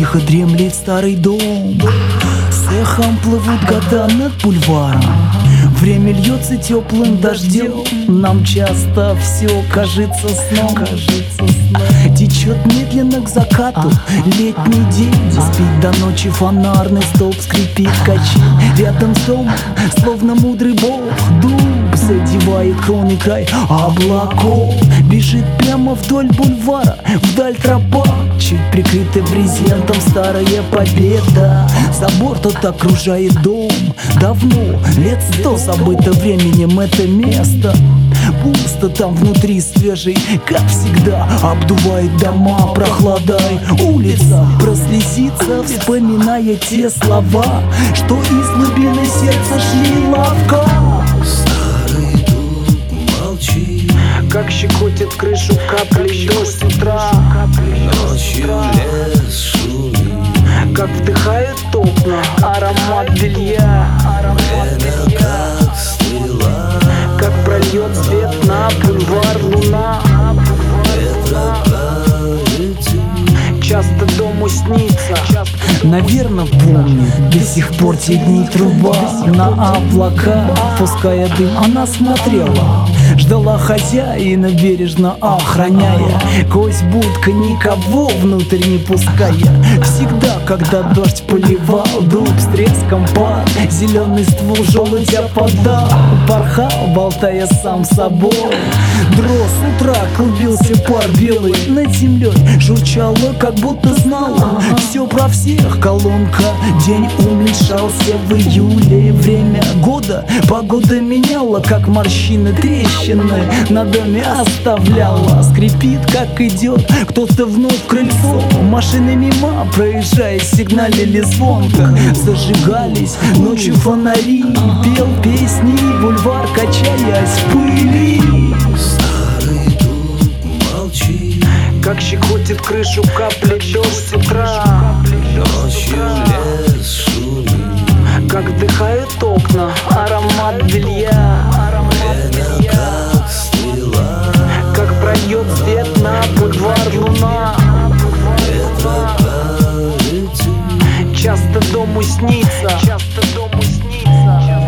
Тихо дремлет старый дом, с эхом плывут года над бульваром. Время льется теплым дождем, нам часто все кажется сном. Течет медленно к закату летний день, спит до ночи фонарный столб, скрипит качель. Рядом с домом, словно мудрый бог, дуб задевает кроны край облаков. Бежит прямо вдоль бульвара, вдаль тропа, чуть прикрытый брезентом старая победа. Забор тот окружает дом, давно, лет 100 забыто временем это место. Пусто там внутри, свежий, как всегда, обдувает дома прохладой. Улица прослезится, вспоминая те слова, что из глубины сердца шли лавка. Старый дуб молчит, как щекотит крышу капли дождь с утра. ночью лес шумит, как вдыхает окна аромат белья. время как стрела, как прольет свет на бульвар луна. ветра полетит. Часто дому снится, наверно, помнит до сих пор те дни труба на облака, пуская дым. Она смотрела, ждала хозяина, бережно охраняя. Кость будка, никого внутрь не пуская. Всегда, когда дождь поливал, дуб с треском пар, зеленый ствол желудя подал, порхал, болтая сам с собой. Дрозд с утра клубился пар белый над землей, журчало, как будто знала все про всех. Колонка, день уменьшался в июле. Время года, погода меняла, как морщины, трещины на доме оставляла. Скрипит, как идет кто-то вновь в крыльцо. Машины мимо, проезжая, сигналили звонко. Зажигались ночью фонари, пел песни бульвар, качаясь в пыли. Старый дуб молчит, как щекотит крышу капли дождь с утра. ночью лес шумит, как вдыхают окна аромат белья. время как стрела, как прольет свет на бульвар луна. ветра полетит. Часто дому снится, часто дому снится.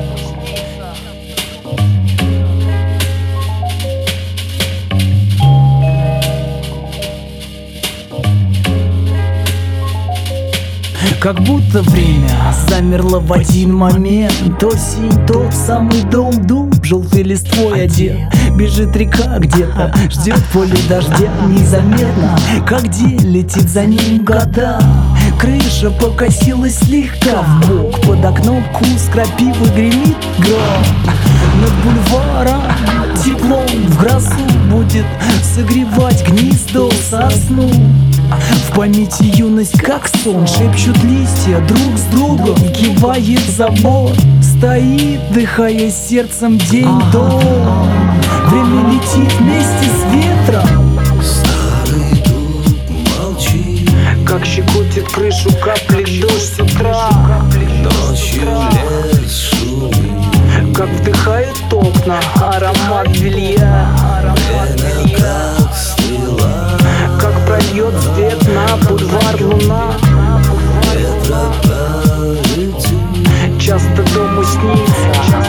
Как будто время замерло в один момент. Осень, тот самый дом, дуб, желтый листвой одет. Бежит река где-то, ждет поле дождя. Незаметно, как день летит за ним года. Крыша покосилась слегка вбок, под окном куст крапивы гремит гром. Над бульваром теплом в грозу будет согревать гнездо сосну. В памяти юность, как сон, шепчут листья друг с другом, кивает забор. Стоит, дыхая сердцем день-дом. Время летит вместе с ветром. Старый дуб молчит, как щекотит крышу капли дождь с утра. ночью лес шумит, как вдыхает окна аромат белья. время как стрела, как прольет свет на бульвар луна. ветра полетит. Часто дому снится,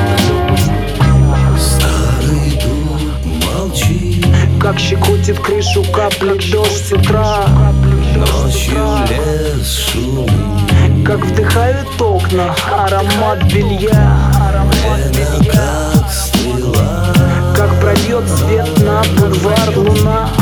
Старый дуб молчит, как щекотит крышу капли дождь с утра. ночью лес шумит, как вдыхают окна аромат белья. время как стрела, как прольет свет на бульвар луна.